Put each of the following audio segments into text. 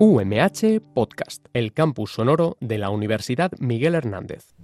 UMH Podcast, el campus sonoro de la Universidad Miguel Hernández.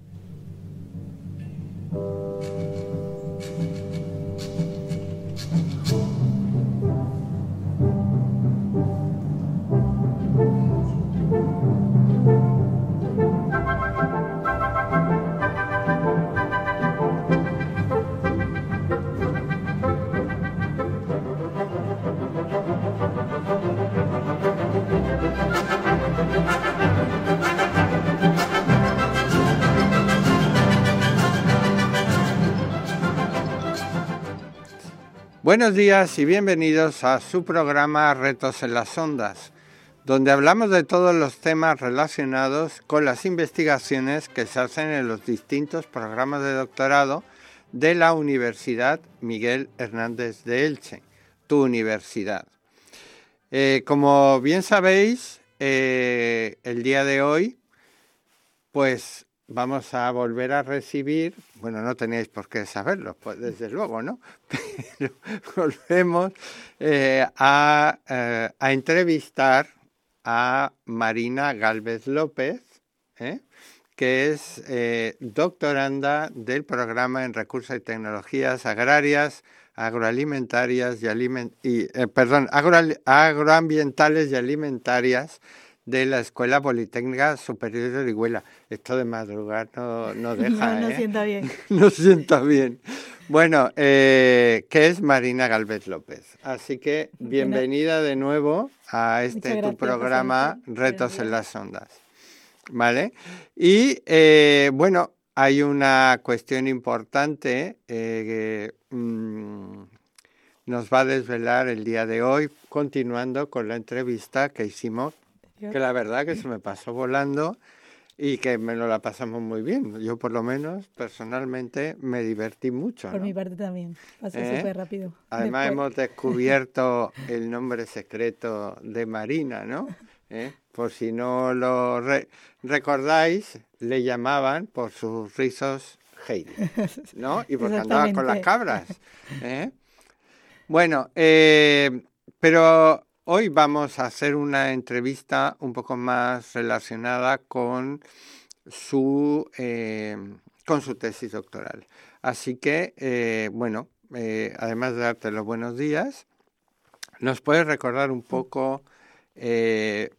Buenos días y bienvenidos a su programa Retos en las Ondas, donde hablamos de todos los temas relacionados con las investigaciones que se hacen en los distintos programas de doctorado de la Universidad Miguel Hernández de Elche, tu universidad. Como bien sabéis, el día de hoy, pues vamos a volver a recibir, bueno, no tenéis por qué saberlo, pues desde luego, ¿no? Pero volvemos a entrevistar a Marina Gálvez López, que es doctoranda del programa en Recursos y Tecnologías Agrarias, Agroalimentarias Agroambientales y Alimentarias de la Escuela Politécnica Superior de Orihuela. Esto de madrugar no deja, No sienta bien. No sienta bien. Bueno, que es Marina Gálvez López. Así que bienvenida de nuevo a tu programa Retos en las Ondas. ¿Vale? Y bueno, hay una cuestión importante que nos va a desvelar el día de hoy, continuando con la entrevista que hicimos, que la verdad que se me pasó volando y que nos la pasamos muy bien. Yo por lo menos personalmente me divertí mucho. Por mi parte también, pasó súper rápido. Además hemos descubierto el nombre secreto de Marina, ¿no? Por si no lo recordáis, le llamaban por sus rizos Heidi, ¿no? Y porque andaba con las cabras. Bueno, pero hoy vamos a hacer una entrevista un poco más relacionada con su tesis doctoral. Así que, bueno, además de darte los buenos días, ¿nos puedes recordar un poco de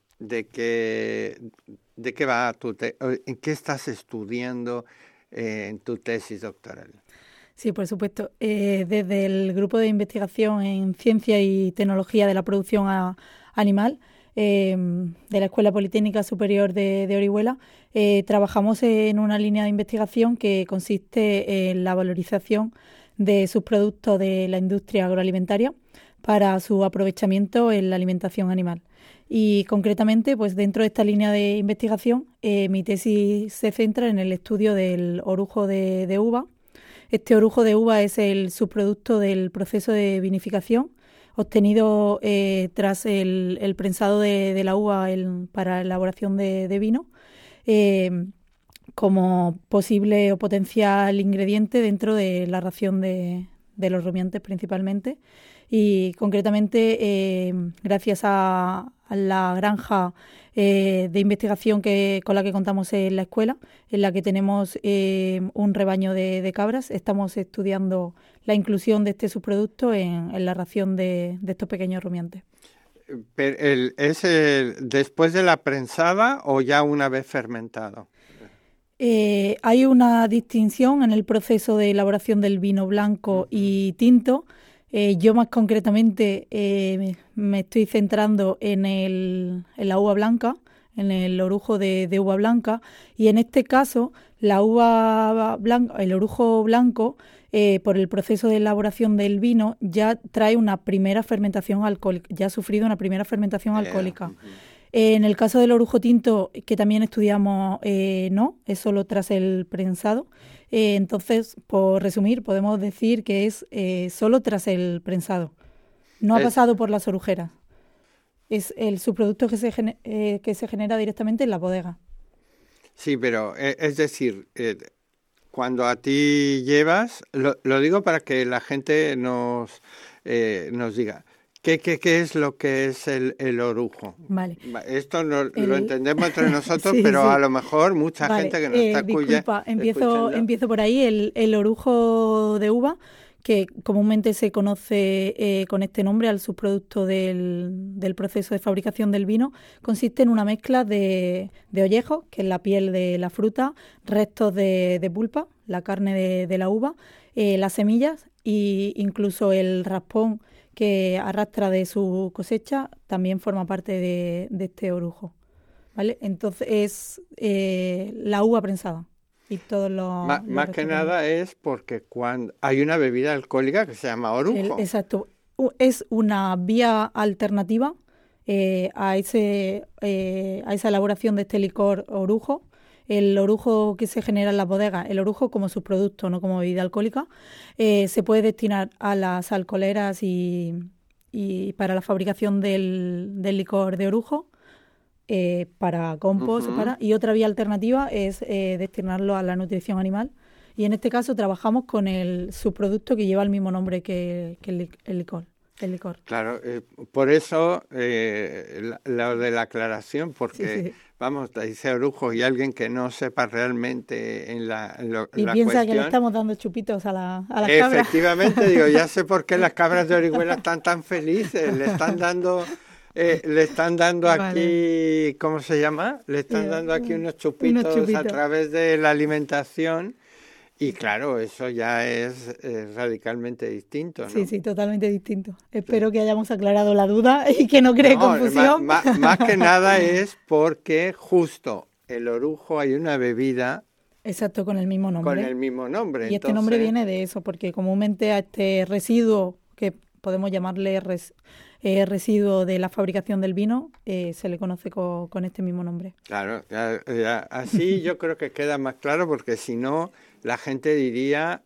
qué va en qué estás estudiando en tu tesis doctoral? Sí, por supuesto. Desde el grupo de investigación en Ciencia y Tecnología de la Producción Animal de la Escuela Politécnica Superior de Orihuela, trabajamos en una línea de investigación que consiste en la valorización de subproductos de la industria agroalimentaria para su aprovechamiento en la alimentación animal. Y concretamente, pues dentro de esta línea de investigación, mi tesis se centra en el estudio del orujo de uva. Este orujo de uva es el subproducto del proceso de vinificación obtenido tras el prensado de la uva para la elaboración de vino como posible o potencial ingrediente dentro de la ración de los rumiantes principalmente. Y concretamente, gracias a la granja de investigación con la que contamos en la escuela, en la que tenemos un rebaño de cabras, estamos estudiando la inclusión de este subproducto en la ración de estos pequeños rumiantes. ¿Es después de la prensada o ya una vez fermentado? Hay una distinción en el proceso de elaboración del vino blanco y tinto. Yo más concretamente me estoy centrando en la uva blanca, en el orujo de uva blanca, y en este caso la uva blanca, el orujo blanco, por el proceso de elaboración del vino, ya trae una primera fermentación alcohólica, ya ha sufrido una primera fermentación alcohólica. En el caso del orujo tinto, que también estudiamos, no, es solo tras el prensado. Entonces, por resumir, podemos decir que es solo tras el prensado. No ha pasado por las orujeras. Es el subproducto que se genera directamente en la bodega. Sí, pero es decir, cuando a ti llevas, lo digo para que la gente nos diga, ¿Qué es lo que es el orujo? Vale. Esto lo entendemos entre nosotros, sí, pero sí. a lo mejor mucha gente que nos está disculpa, escuchando. empiezo por ahí. El orujo de uva, que comúnmente se conoce con este nombre al subproducto del proceso de fabricación del vino, consiste en una mezcla de ollejos, que es la piel de la fruta, restos de pulpa, la carne de la uva, las semillas e incluso el raspón que arrastra de su cosecha, también forma parte de este orujo, ¿vale? Entonces es la uva prensada y todos los... Más que nada es porque cuando hay una bebida alcohólica que se llama orujo. Exacto. Es una vía alternativa a esa elaboración de este licor orujo. El orujo que se genera en las bodegas, el orujo como subproducto, no como bebida alcohólica, se puede destinar a las alcoholeras y para la fabricación del licor de orujo, para compost, y otra vía alternativa es destinarlo a la nutrición animal. Y en este caso trabajamos con el subproducto que lleva el mismo nombre que el licor. Claro, por eso lo de la aclaración, porque sí. Vamos, dice orujo y alguien que no sepa realmente en la y la piensa cuestión, que le estamos dando chupitos a las cabras. Efectivamente, digo, ya sé por qué las cabras de Orihuela están tan felices, le están dando Vale. aquí, ¿cómo se llama? Le están dando aquí unos chupitos a través de la alimentación. Y claro, eso ya es radicalmente distinto, ¿no? Sí, totalmente distinto. Espero que hayamos aclarado la duda y que no cree confusión. Más que nada es porque justo el orujo hay una bebida... Exacto, con el mismo nombre. Con el mismo nombre. Y este nombre viene de eso, porque comúnmente a este residuo, que podemos llamarle residuo de la fabricación del vino, se le conoce con este mismo nombre. Claro, así yo creo que queda más claro, porque si no... La gente diría,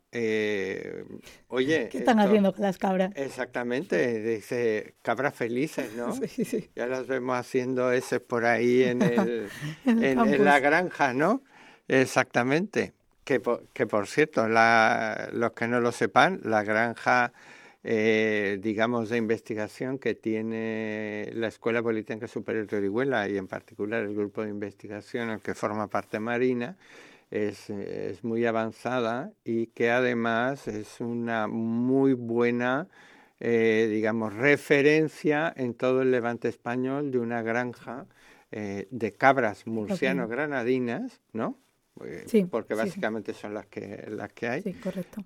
oye... ¿Qué están haciendo con las cabras? Exactamente, dice, cabras felices, ¿no? Sí. Ya las vemos haciendo ese por ahí en la granja, ¿no? Exactamente. Que por cierto, los que no lo sepan, la granja, digamos, de investigación que tiene la Escuela Politécnica Superior de Orihuela, y en particular el grupo de investigación al que forma parte Marina, es muy avanzada y que además es una muy buena, digamos, referencia en todo el levante español de una granja de cabras murciano-granadinas, ¿no? Sí, porque básicamente son las que hay. Sí, correcto.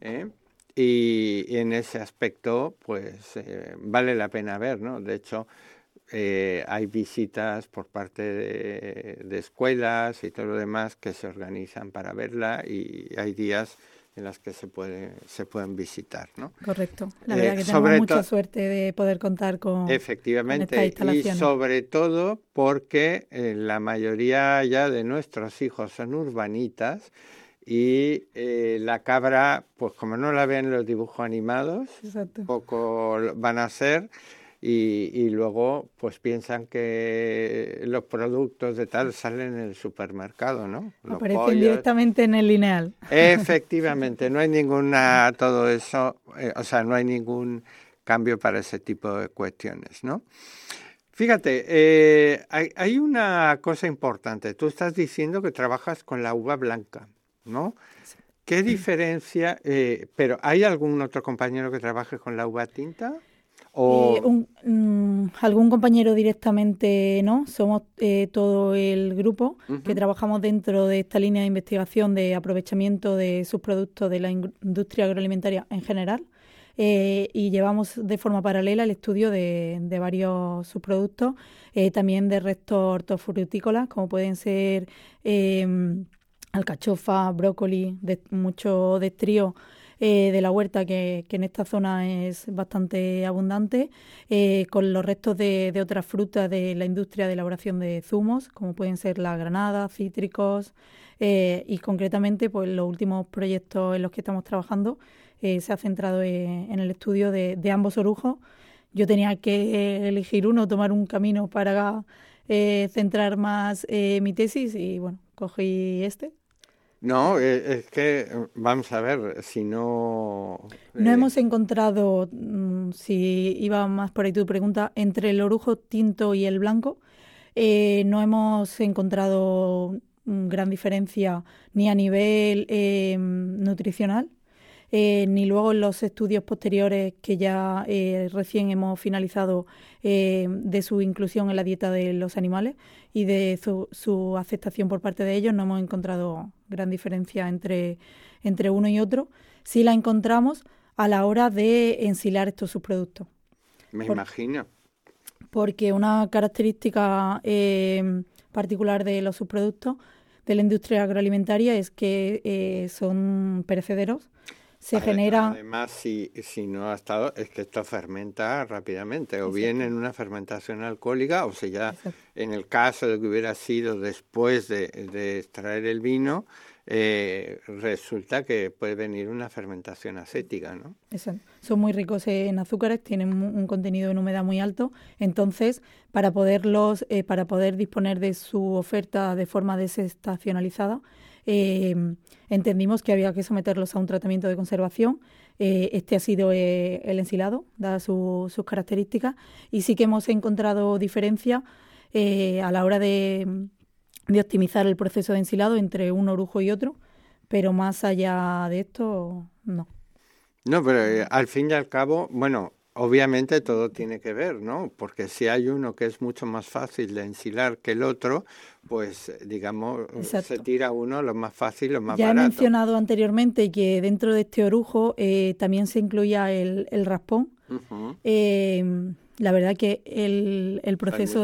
Y en ese aspecto, pues, vale la pena ver, ¿no? De hecho, hay visitas por parte de escuelas y todo lo demás que se organizan para verla, y hay días en los que se pueden visitar, ¿no? Correcto. La verdad que tenemos mucha suerte de poder contar con efectivamente, estas instalaciones. Y sobre todo porque la mayoría ya de nuestros hijos son urbanitas, y la cabra, pues como no la ven en los dibujos animados, Exacto. poco van a ser. Y luego pues piensan que los productos de tal salen en el supermercado, ¿no? Los aparecen pollos, directamente en el lineal. Efectivamente, no hay todo eso, no hay ningún cambio para ese tipo de cuestiones, ¿no? Fíjate, hay una cosa importante. Tú estás diciendo que trabajas con la uva blanca, ¿no? Sí. ¿Qué diferencia? Pero ¿hay algún otro compañero que trabaje con la uva tinta? Algún compañero directamente no, somos todo el grupo que trabajamos dentro de esta línea de investigación de aprovechamiento de subproductos de la industria agroalimentaria en general, y llevamos de forma paralela el estudio de varios subproductos, también de restos hortofrutícolas como pueden ser alcachofa, brócoli, mucho destrío de la huerta que en esta zona es bastante abundante, con los restos de otras frutas de la industria de elaboración de zumos, como pueden ser la granada, cítricos, y concretamente pues los últimos proyectos en los que estamos trabajando se ha centrado en el estudio de ambos orujos. Yo tenía que elegir uno, tomar un camino para centrar más mi tesis, y bueno, cogí este. No, es que, vamos a ver, si no... No hemos encontrado, si iba más por ahí tu pregunta, entre el orujo tinto y el blanco, no hemos encontrado gran diferencia ni a nivel nutricional, ni luego en los estudios posteriores que ya recién hemos finalizado de su inclusión en la dieta de los animales y de su aceptación por parte de ellos, no hemos encontrado gran diferencia entre uno y otro. Sí la encontramos a la hora de ensilar estos subproductos. Me imagino. Porque una característica particular de los subproductos de la industria agroalimentaria es que son perecederos. Se genera... Además, si no ha estado, es que esto fermenta rápidamente, o bien en una fermentación alcohólica, o sea, ya en el caso de que hubiera sido después de extraer el vino, resulta que puede venir una fermentación acética, ¿no? Exacto. Son muy ricos en azúcares, tienen un contenido en humedad muy alto, entonces para poder disponer de su oferta de forma desestacionalizada, entendimos que había que someterlos a un tratamiento de conservación. Este ha sido el ensilado, dadas sus características, y sí que hemos encontrado diferencia a la hora de optimizar el proceso de ensilado entre un orujo y otro, pero más allá de esto, no. No, pero al fin y al cabo, bueno, obviamente todo tiene que ver, ¿no? Porque si hay uno que es mucho más fácil de ensilar que el otro, pues, digamos, se tira uno lo más fácil, lo más barato. Ya he mencionado anteriormente que dentro de este orujo también se incluía el raspón. Uh-huh. La verdad que el proceso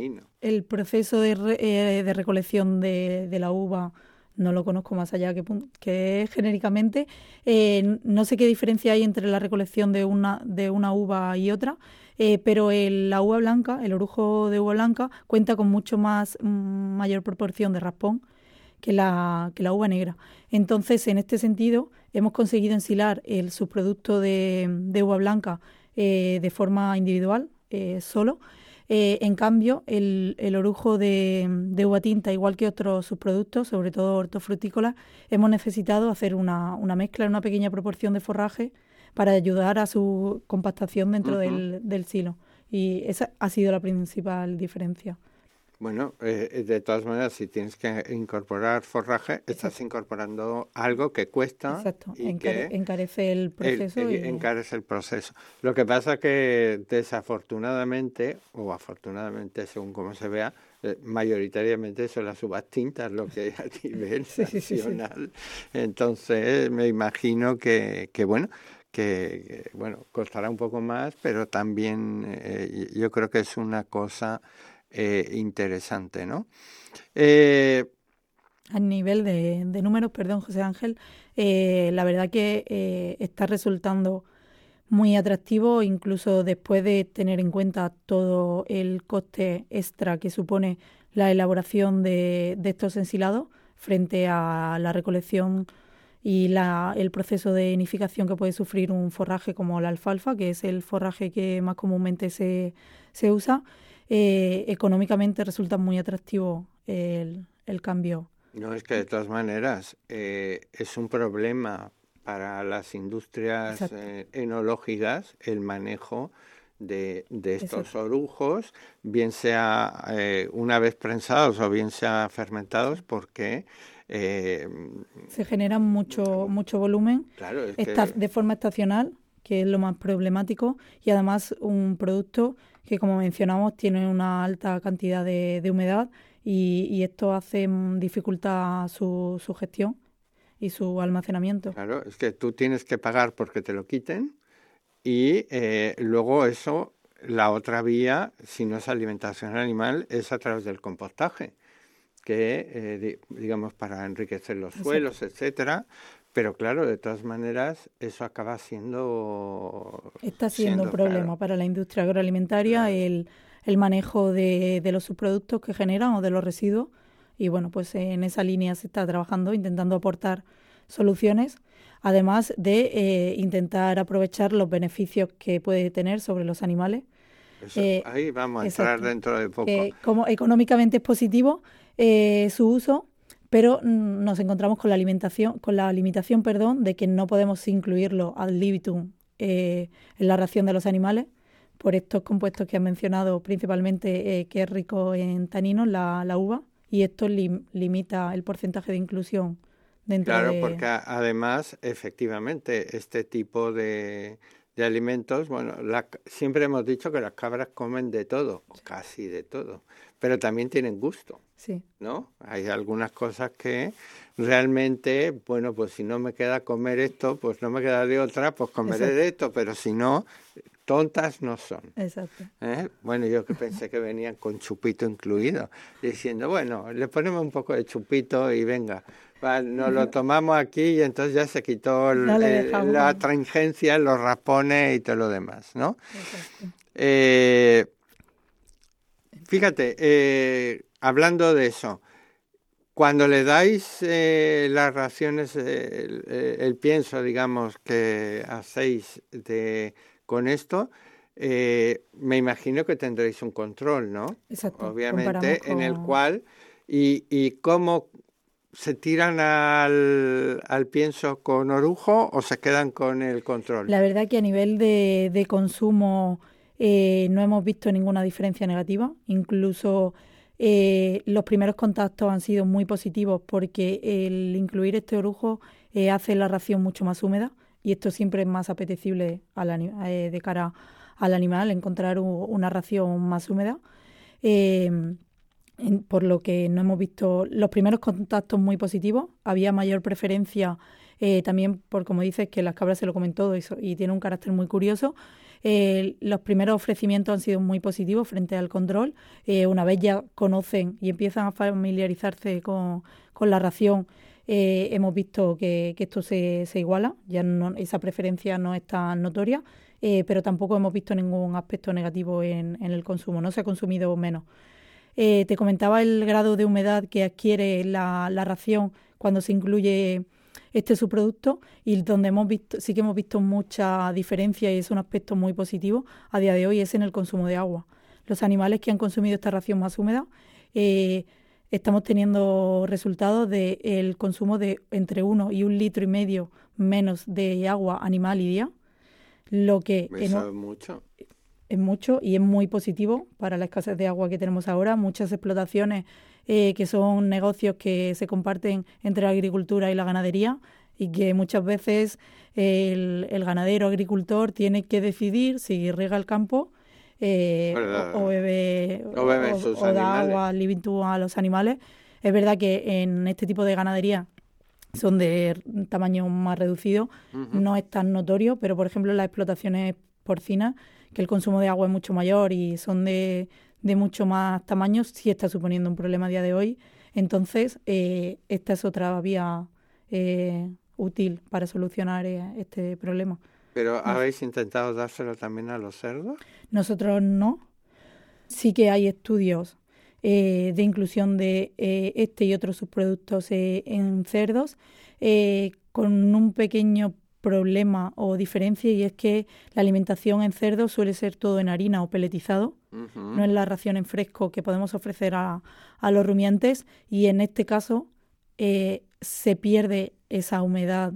de recolección de la uva no lo conozco más allá que genéricamente. No sé qué diferencia hay entre la recolección de una uva y otra, pero la uva blanca, el orujo de uva blanca, cuenta con mayor proporción de raspón que la uva negra. Entonces, en este sentido, hemos conseguido ensilar el subproducto de uva blanca de forma individual, solo. En cambio, el orujo de uva tinta, igual que otros subproductos, sobre todo hortofrutícolas, hemos necesitado hacer una mezcla en una pequeña proporción de forraje para ayudar a su compactación dentro del silo. Y esa ha sido la principal diferencia. Bueno, de todas maneras, si tienes que incorporar forraje, estás incorporando algo que cuesta. Exacto, encarece el proceso. Encarece el proceso. Lo que pasa es que desafortunadamente, o afortunadamente, según como se vea, mayoritariamente son las uvas tintas lo que hay a nivel nacional. Entonces, me imagino que costará un poco más, pero también yo creo que es una cosa... interesante, ¿no? A nivel de números, perdón, José Ángel, la verdad que está resultando muy atractivo, incluso después de tener en cuenta todo el coste extra que supone la elaboración de estos ensilados frente a la recolección y el proceso de nidificación que puede sufrir un forraje como la alfalfa, que es el forraje que más comúnmente se usa. Económicamente resulta muy atractivo el cambio. No, es que de todas maneras es un problema para las industrias enológicas el manejo de estos orujos, bien sea una vez prensados o bien sea fermentados, porque... se genera mucho volumen, claro, de forma estacional, que es lo más problemático, y además un producto que, como mencionamos, tiene una alta cantidad de humedad y esto dificulta su gestión y su almacenamiento. Claro, es que tú tienes que pagar porque te lo quiten y luego eso, la otra vía, si no es alimentación animal, es a través del compostaje, que digamos para enriquecer los suelos, etcétera. Pero claro, de todas maneras, eso acaba siendo... Está siendo un problema para la industria agroalimentaria, claro. el manejo de los subproductos que generan o de los residuos. Y bueno, pues en esa línea se está trabajando, intentando aportar soluciones, además de intentar aprovechar los beneficios que puede tener sobre los animales. Eso, ahí vamos a entrar dentro de poco. Como económicamente es positivo su uso, pero nos encontramos con la limitación, de que no podemos incluirlo ad libitum en la ración de los animales por estos compuestos que has mencionado, principalmente que es rico en taninos, la uva, y esto limita el porcentaje de inclusión dentro de... Claro, porque además, efectivamente, este tipo de alimentos, bueno, siempre hemos dicho que las cabras comen de todo, o casi de todo, pero también tienen gusto, sí, ¿no? Hay algunas cosas que realmente, bueno, pues si no me queda comer esto, pues no me queda de otra, pues comeré exacto, de esto, pero si no, tontas no son. exacto. Bueno, yo que pensé que venían con chupito incluido, diciendo, bueno, le ponemos un poco de chupito y venga, nos lo tomamos aquí y entonces ya se quitó la astringencia, los raspones y todo lo demás, ¿no? Fíjate, hablando de eso, cuando le dais las raciones, el pienso, digamos, que hacéis con esto, me imagino que tendréis un control, ¿no? Exacto. Obviamente, en el cual, y cómo se tiran al pienso con orujo o se quedan con el control. La verdad que a nivel de consumo no hemos visto ninguna diferencia negativa, incluso los primeros contactos han sido muy positivos porque el incluir este orujo hace la ración mucho más húmeda y esto siempre es más apetecible de cara al animal, encontrar una ración más húmeda. Por lo que no hemos visto los primeros contactos muy positivos, había mayor preferencia también por, como dices, que las cabras se lo comen todo y tiene un carácter muy curioso. Los primeros ofrecimientos han sido muy positivos frente al control. Una vez ya conocen y empiezan a familiarizarse con la ración, hemos visto que esto se iguala, ya esa preferencia no es tan notoria, pero tampoco hemos visto ningún aspecto negativo en el consumo, no se ha consumido menos. Te comentaba el grado de humedad que adquiere la ración cuando se incluye este subproducto y donde sí que hemos visto mucha diferencia y es un aspecto muy positivo a día de hoy es en el consumo de agua. Los animales que han consumido esta ración más húmeda estamos teniendo resultados del consumo de entre 1 y 1,5 litros menos de agua animal y día, lo que eso es mucho. Es mucho y es muy positivo para la escasez de agua que tenemos ahora. Muchas explotaciones que son negocios que se comparten entre la agricultura y la ganadería y que muchas veces el ganadero agricultor tiene que decidir si riega el campo o bebe o da agua libitum a los animales. Es verdad que en este tipo de ganadería son de tamaño más reducido, no es tan notorio, pero por ejemplo en las explotaciones porcinas, que el consumo de agua es mucho mayor y son de mucho más tamaño, sí está suponiendo un problema a día de hoy. Entonces, esta es otra vía útil para solucionar este problema. ¿Pero habéis intentado dárselo también a los cerdos? Nosotros no. Sí que hay estudios de inclusión de este y otros subproductos en cerdos con un pequeño problema o diferencia y es que la alimentación en cerdos suele ser todo en harina o peletizado, no es la ración en fresco que podemos ofrecer a los rumiantes y en este caso se pierde esa humedad.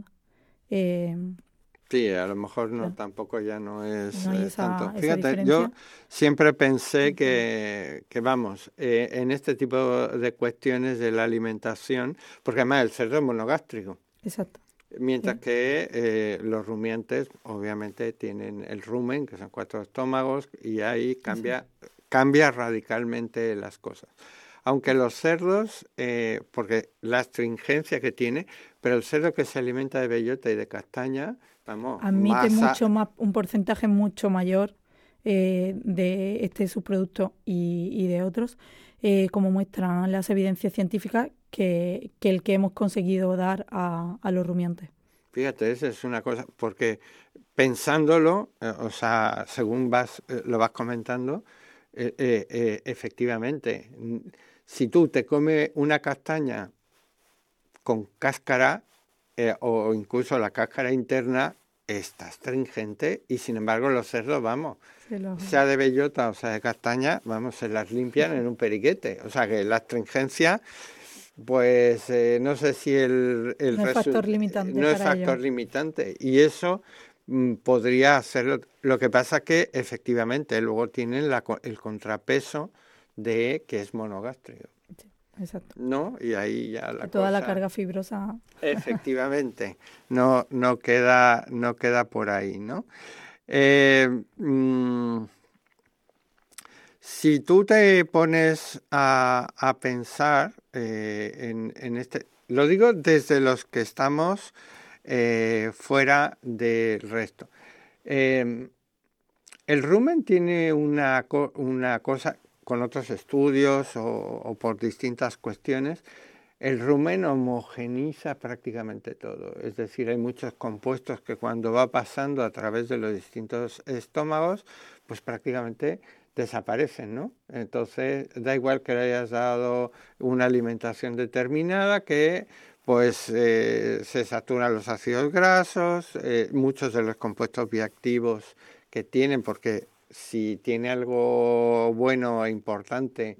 Sí, a lo mejor no, tampoco ya no es tanto. Fíjate, diferencia. yo siempre pensé que vamos, en este tipo de cuestiones de la alimentación, porque además el cerdo es monogástrico. Exacto. Mientras que los rumiantes obviamente tienen el rumen, que son 4 estómagos, y ahí cambia radicalmente las cosas. Aunque los cerdos, porque la astringencia que tiene, pero el cerdo que se alimenta de bellota y de castaña, vamos, admite un porcentaje mucho mayor de este subproducto y de otros, como muestran las evidencias científicas, que el que hemos conseguido dar a los rumiantes. Fíjate, esa es una cosa, porque pensándolo, o sea, según lo vas comentando, efectivamente, si tú te comes una castaña con cáscara o incluso la cáscara interna, está astringente y sin embargo los cerdos, vamos, sea de bellota o sea de castaña, vamos, se las limpian en un periquete. O sea que la astringencia pues no sé si no es factor limitante. No es factor limitante. Y eso podría hacerlo. Lo que pasa que efectivamente luego tienen el contrapeso de que es monogástrico. Sí, exacto. ¿No? Y ahí ya toda la carga fibrosa. Efectivamente, no queda por ahí, ¿no? Si tú te pones a pensar en este, lo digo desde los que estamos fuera del resto. El rumen tiene una cosa, con otros estudios o por distintas cuestiones, el rumen homogeniza prácticamente todo. Es decir, hay muchos compuestos que cuando va pasando a través de los distintos estómagos, pues prácticamente desaparecen, ¿no? Entonces, da igual que le hayas dado una alimentación determinada que pues se saturan los ácidos grasos, muchos de los compuestos bioactivos que tienen, porque si tiene algo bueno e importante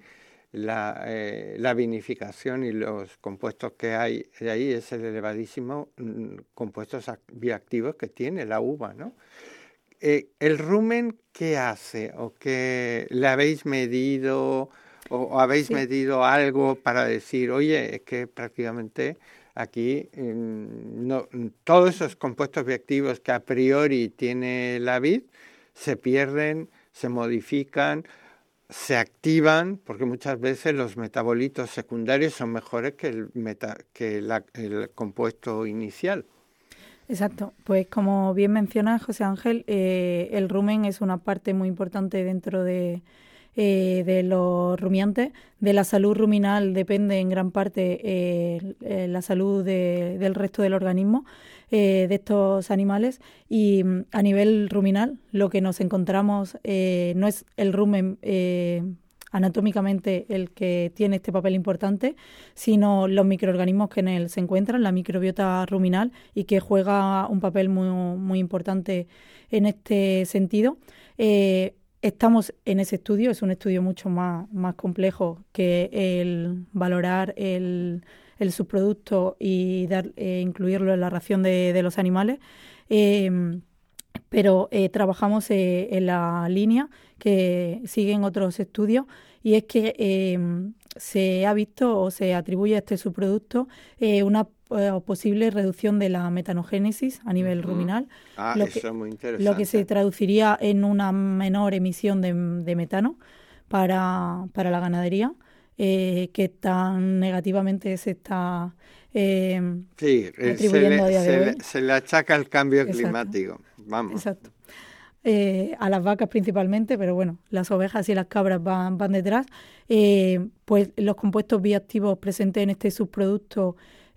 la vinificación y los compuestos que hay de ahí es el elevadísimo compuestos bioactivos que tiene la uva, ¿no? ¿El rumen qué hace? ¿O qué le habéis medido? ¿O habéis medido algo para decir, oye, es que prácticamente aquí todos esos compuestos bioactivos que a priori tiene la vid se pierden, se modifican, se activan, porque muchas veces los metabolitos secundarios son mejores que el compuesto inicial? Exacto, pues como bien mencionas, José Ángel, el rumen es una parte muy importante dentro de los rumiantes. De la salud ruminal depende en gran parte la salud del resto del organismo de estos animales, y a nivel ruminal lo que nos encontramos no es el rumen anatómicamente el que tiene este papel importante, sino los microorganismos que en él se encuentran, la microbiota ruminal, y que juega un papel muy, muy importante en este sentido. Estamos en ese estudio, es un estudio mucho más complejo que el valorar el subproducto y incluirlo en la ración de los animales, pero trabajamos en la línea que siguen otros estudios, y es que se ha visto o se atribuye a este subproducto una posible reducción de la metanogénesis a nivel ruminal, eso es muy interesante. lo que se traduciría en una menor emisión de metano para la ganadería, que tan negativamente se está atribuyendo a día de hoy. Se le achaca el cambio climático. Vamos. Exacto. A las vacas principalmente, pero bueno, las ovejas y las cabras van detrás. Pues los compuestos bioactivos presentes en este subproducto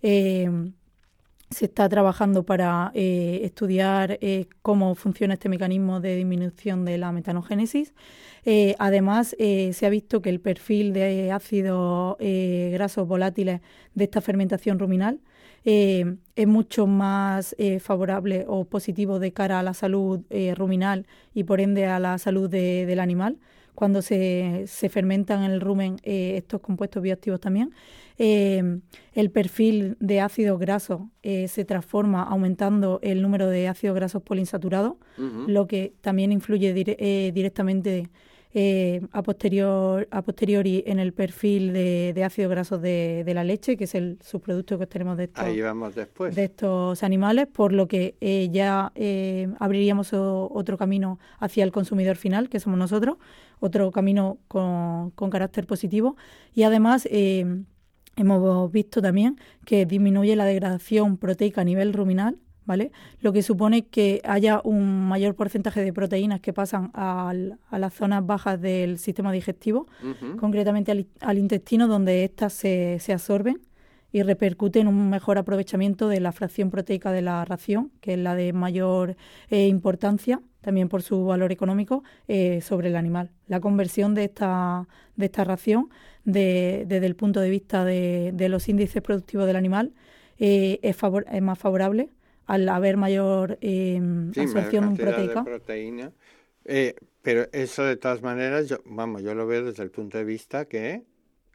se está trabajando para estudiar cómo funciona este mecanismo de disminución de la metanogénesis. Además, se ha visto que el perfil de ácidos grasos volátiles de esta fermentación ruminal es mucho más favorable o positivo de cara a la salud ruminal y por ende a la salud del animal, cuando se fermentan en el rumen estos compuestos bioactivos también. El perfil de ácidos grasos se transforma aumentando el número de ácidos grasos poliinsaturados, lo que también influye directamente a posteriori en el perfil de ácidos grasos de la leche, que es el subproducto que obtenemos de estos animales, por lo que ya abriríamos otro camino hacia el consumidor final, que somos nosotros, otro camino con carácter positivo. Y además hemos visto también que disminuye la degradación proteica a nivel ruminal, ¿vale? Lo que supone que haya un mayor porcentaje de proteínas que pasan a las zonas bajas del sistema digestivo, concretamente al intestino, donde éstas se absorben y repercute en un mejor aprovechamiento de la fracción proteica de la ración, que es la de mayor importancia, también por su valor económico, sobre el animal. La conversión de esta ración desde el punto de vista de los índices productivos del animal es más favorable al haber mayor absorción proteica. De proteína. Pero eso de todas maneras, yo lo veo desde el punto de vista que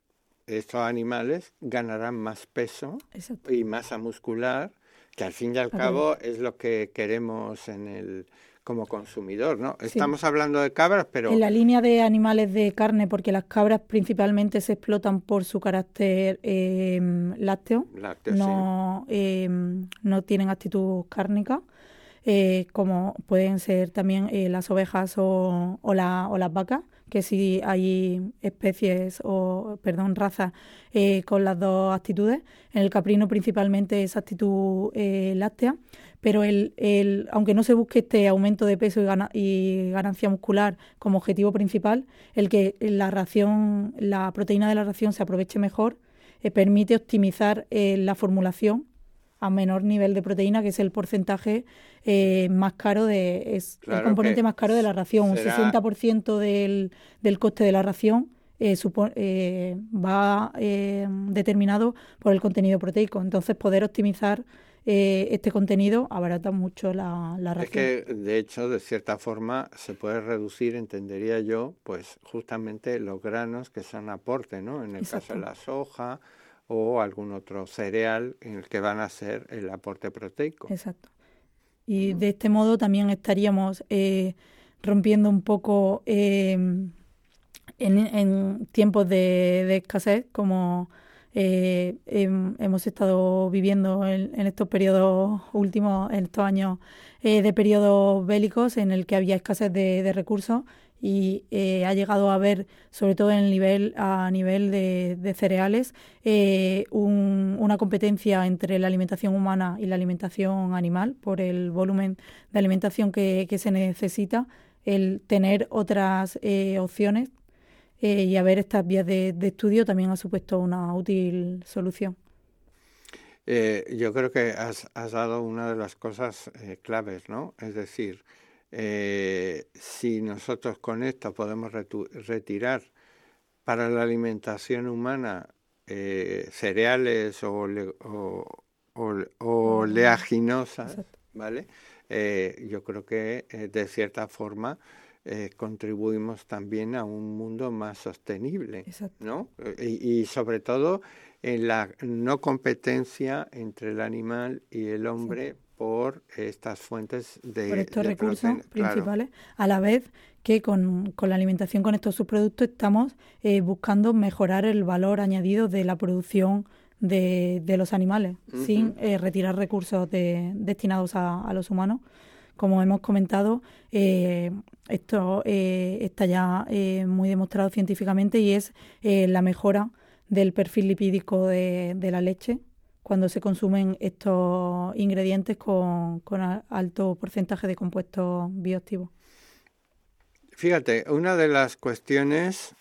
estos animales ganarán más peso Exacto. y masa muscular, que al fin y al cabo es lo que queremos como consumidor, ¿no? Sí. Estamos hablando de cabras, pero... En la línea de animales de carne, porque las cabras principalmente se explotan por su carácter lácteo, no tienen actitud cárnica, como pueden ser también las ovejas o las vacas, que sí hay razas con las dos actitudes. En el caprino principalmente es actitud láctea, pero aunque no se busque este aumento de peso y ganancia muscular como objetivo principal, el que la proteína de la ración se aproveche mejor permite optimizar la formulación a menor nivel de proteína, que es el porcentaje más caro, el componente más caro de la ración. Un 60% del coste de la ración va determinado por el contenido proteico. Entonces, poder optimizar este contenido abarata mucho la ración. Es que, de hecho, de cierta forma, se puede reducir, entendería yo, pues justamente los granos que son aporte, ¿no? En el caso de la soja o algún otro cereal en el que van a ser el aporte proteico. Exacto. Y de este modo también estaríamos rompiendo un poco en tiempos de escasez, como hemos estado viviendo en estos periodos últimos, en estos años de periodos bélicos en el que había escasez de recursos, y ha llegado a haber, sobre todo a nivel de cereales, una competencia entre la alimentación humana y la alimentación animal por el volumen de alimentación que se necesita. El tener otras opciones y haber estas vías de estudio también ha supuesto una útil solución. Yo creo que has dado una de las cosas claves, ¿no? Es decir, si nosotros con esto podemos retirar para la alimentación humana cereales o oleaginosas, ¿vale? Yo creo que de cierta forma contribuimos también a un mundo más sostenible, ¿no? Y sobre todo en la no competencia entre el animal y el hombre por estas fuentes por estos recursos principales, a la vez que con la alimentación con estos subproductos estamos buscando mejorar el valor añadido de la producción de los animales, sin retirar recursos destinados a los humanos. Como hemos comentado, esto está ya muy demostrado científicamente, y es la mejora del perfil lipídico de la leche cuando se consumen estos ingredientes con alto porcentaje de compuestos bioactivos. Fíjate, una de las cuestiones,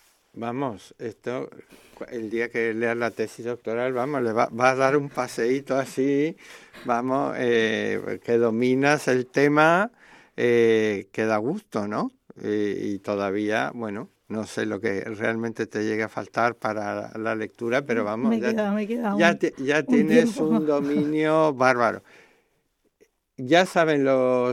el día que leas la tesis doctoral, le va a dar un paseíto así, que dominas el tema, que da gusto, ¿no? Y todavía, no sé lo que realmente te llegue a faltar para la lectura, pero ya tienes un dominio bárbaro. Ya saben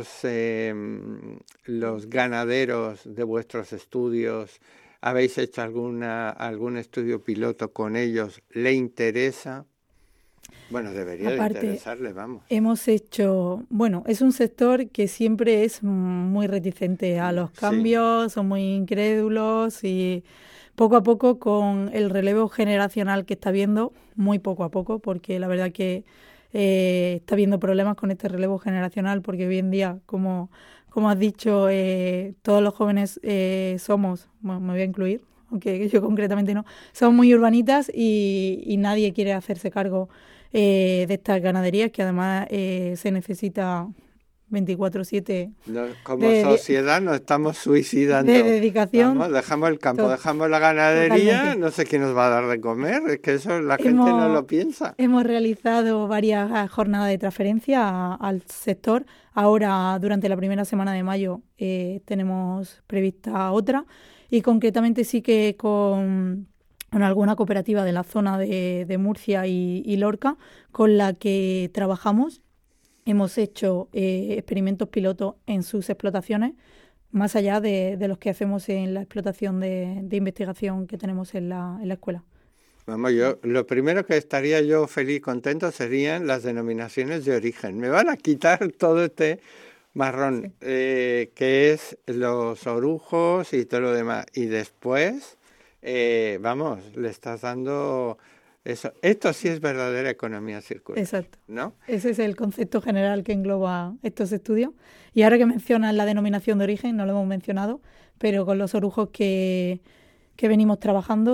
los ganaderos de vuestros estudios, ¿habéis hecho algún estudio piloto con ellos? ¿Le interesa? Bueno, debería de interesarle, Hemos hecho, es un sector que siempre es muy reticente a los cambios, son muy incrédulos, y poco a poco, con el relevo generacional que está habiendo, muy poco a poco, porque la verdad que está habiendo problemas con este relevo generacional, porque hoy en día, como has dicho, todos los jóvenes somos, me voy a incluir, aunque yo concretamente no, somos muy urbanitas, y nadie quiere hacerse cargo de estas ganaderías, que además se necesita 24/7. Como sociedad nos estamos suicidando. De dedicación. Dejamos el campo, dejamos la ganadería, totalmente. No sé quién nos va a dar de comer, es que eso la gente no lo piensa. Hemos realizado varias jornadas de transferencia al sector. Ahora, durante la primera semana de mayo, tenemos prevista otra, y concretamente sí que con alguna cooperativa de la zona de Murcia y Lorca, con la que trabajamos. Hemos hecho experimentos pilotos en sus explotaciones, más allá de los que hacemos en la explotación de investigación que tenemos en la escuela. Vamos, lo primero que estaría yo feliz y contento serían las denominaciones de origen. Me van a quitar todo este marrón, que es los orujos y todo lo demás. Y después, vamos, le estás dando eso. Esto sí es verdadera economía circular. Exacto. ¿No? Ese es el concepto general que engloba estos estudios. Y ahora que mencionas la denominación de origen, no lo hemos mencionado, pero con los orujos que venimos trabajando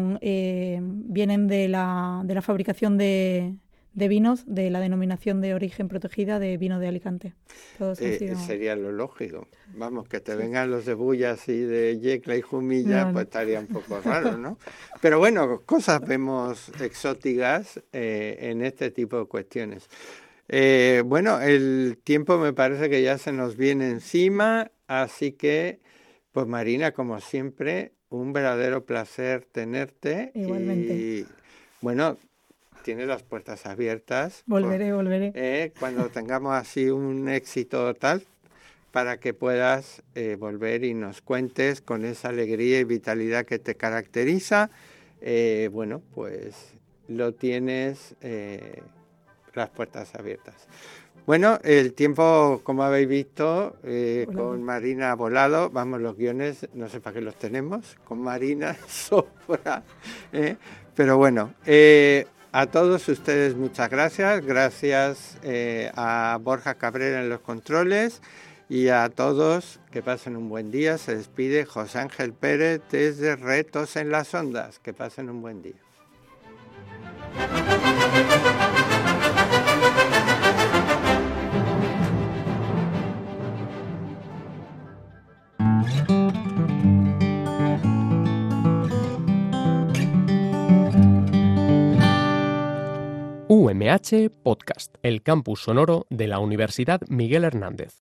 vienen de la fabricación de vinos de la denominación de origen protegida de vino de Alicante. Sería lo lógico. Vamos, que te vengan los de Bullas y de Yecla y Jumilla, pues estaría un poco raro, ¿no? Pero bueno, cosas vemos exóticas en este tipo de cuestiones. Bueno, el tiempo me parece que ya se nos viene encima, así que, pues Marina, como siempre, un verdadero placer tenerte. Igualmente. Y bueno, tienes las puertas abiertas. Volveré. Cuando tengamos así un éxito tal, para que puedas volver y nos cuentes con esa alegría y vitalidad que te caracteriza. Bueno, pues lo tienes las puertas abiertas. Bueno, el tiempo, como habéis visto, con Marina ha volado. Vamos, los guiones, no sé para qué los tenemos, con Marina sobra. Pero bueno, a todos ustedes muchas gracias. Gracias a Borja Cabrera en los controles y a todos que pasen un buen día. Se despide José Ángel Pérez desde Retos en las Ondas. Que pasen un buen día. UMH Podcast, el campus sonoro de la Universidad Miguel Hernández.